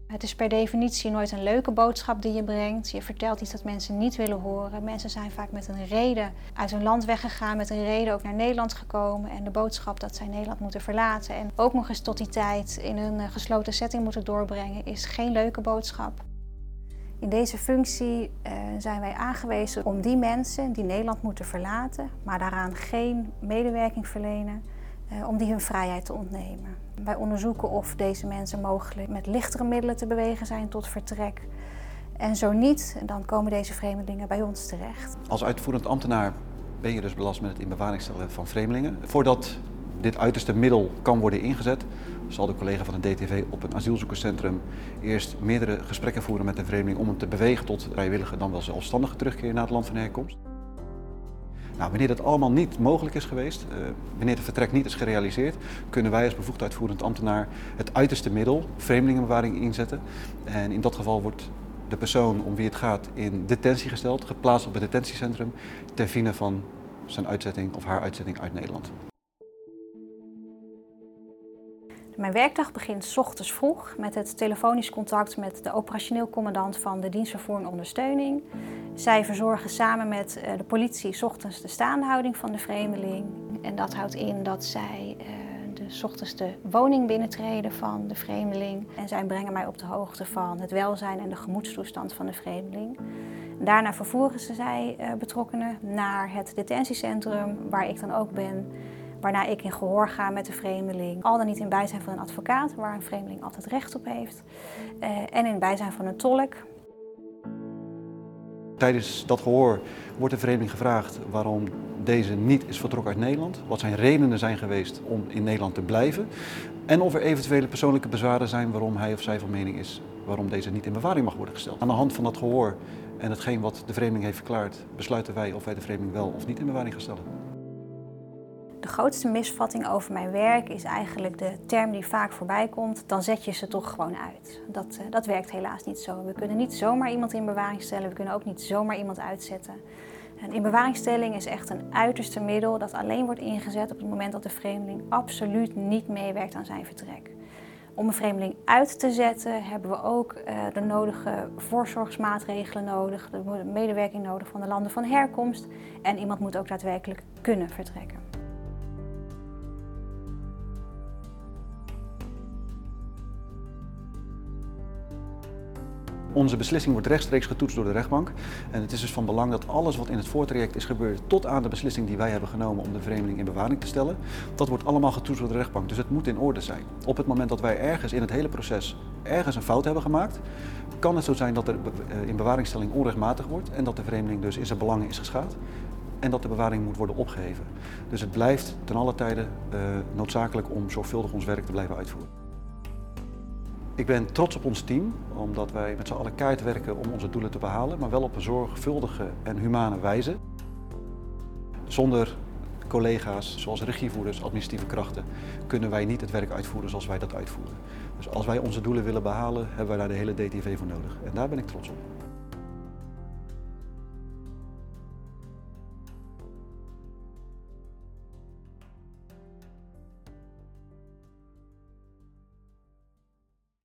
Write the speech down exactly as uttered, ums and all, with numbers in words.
Het is per definitie nooit een leuke boodschap die je brengt. Je vertelt iets dat mensen niet willen horen. Mensen zijn vaak met een reden uit hun land weggegaan, met een reden ook naar Nederland gekomen. En de boodschap dat zij Nederland moeten verlaten en ook nog eens tot die tijd in een gesloten setting moeten doorbrengen, is geen leuke boodschap. In deze functie uh, zijn wij aangewezen om die mensen die Nederland moeten verlaten, maar daaraan geen medewerking verlenen, uh, om die hun vrijheid te ontnemen. Wij onderzoeken of deze mensen mogelijk met lichtere middelen te bewegen zijn tot vertrek. En zo niet, dan komen deze vreemdelingen bij ons terecht. Als uitvoerend ambtenaar ben je dus belast met het in bewaring stellen van vreemdelingen. Voordat dit uiterste middel kan worden ingezet, zal de collega van de D T V op een asielzoekerscentrum eerst meerdere gesprekken voeren met de vreemdeling om hem te bewegen tot vrijwillige, dan wel zelfstandige terugkeer naar het land van herkomst. Nou, wanneer dat allemaal niet mogelijk is geweest, uh, wanneer het vertrek niet is gerealiseerd, kunnen wij als bevoegd uitvoerend ambtenaar het uiterste middel, vreemdelingenbewaring, inzetten. En in dat geval wordt de persoon om wie het gaat in detentie gesteld, geplaatst op het detentiecentrum, ter fine van zijn uitzetting of haar uitzetting uit Nederland. Mijn werkdag begint 's ochtends vroeg met het telefonisch contact met de operationeel commandant van de dienst vervoer en ondersteuning. Zij verzorgen samen met de politie 's ochtends de staandehouding van de vreemdeling. En dat houdt in dat zij de 's ochtends de woning binnentreden van de vreemdeling. En zij brengen mij op de hoogte van het welzijn en de gemoedstoestand van de vreemdeling. Daarna vervoeren ze zij betrokkenen naar het detentiecentrum waar ik dan ook ben. Waarna ik in gehoor ga met de vreemdeling, al dan niet in bijzijn van een advocaat, waar een vreemdeling altijd recht op heeft, en in bijzijn van een tolk. Tijdens dat gehoor wordt de vreemdeling gevraagd waarom deze niet is vertrokken uit Nederland, wat zijn redenen zijn geweest om in Nederland te blijven en of er eventuele persoonlijke bezwaren zijn waarom hij of zij van mening is waarom deze niet in bewaring mag worden gesteld. Aan de hand van dat gehoor en hetgeen wat de vreemdeling heeft verklaard, besluiten wij of wij de vreemdeling wel of niet in bewaring gaan stellen. De grootste misvatting over mijn werk is eigenlijk de term die vaak voorbij komt, dan zet je ze toch gewoon uit. Dat, uh, dat werkt helaas niet zo. We kunnen niet zomaar iemand in bewaring stellen, we kunnen ook niet zomaar iemand uitzetten. Een inbewaringstelling is echt een uiterste middel dat alleen wordt ingezet op het moment dat de vreemdeling absoluut niet meewerkt aan zijn vertrek. Om een vreemdeling uit te zetten hebben we ook uh, de nodige voorzorgsmaatregelen nodig, de medewerking nodig van de landen van herkomst en iemand moet ook daadwerkelijk kunnen vertrekken. Onze beslissing wordt rechtstreeks getoetst door de rechtbank en het is dus van belang dat alles wat in het voortraject is gebeurd tot aan de beslissing die wij hebben genomen om de vreemdeling in bewaring te stellen, dat wordt allemaal getoetst door de rechtbank. Dus het moet in orde zijn. Op het moment dat wij ergens in het hele proces ergens een fout hebben gemaakt, kan het zo zijn dat de in bewaringstelling onrechtmatig wordt en dat de vreemdeling dus in zijn belangen is geschaad en dat de bewaring moet worden opgeheven. Dus het blijft ten alle tijde uh, noodzakelijk om zorgvuldig ons werk te blijven uitvoeren. Ik ben trots op ons team, omdat wij met z'n allen keihard werken om onze doelen te behalen, maar wel op een zorgvuldige en humane wijze. Zonder collega's zoals regievoerders, administratieve krachten, kunnen wij niet het werk uitvoeren zoals wij dat uitvoeren. Dus als wij onze doelen willen behalen, hebben wij daar de hele D T V voor nodig. En daar ben ik trots op.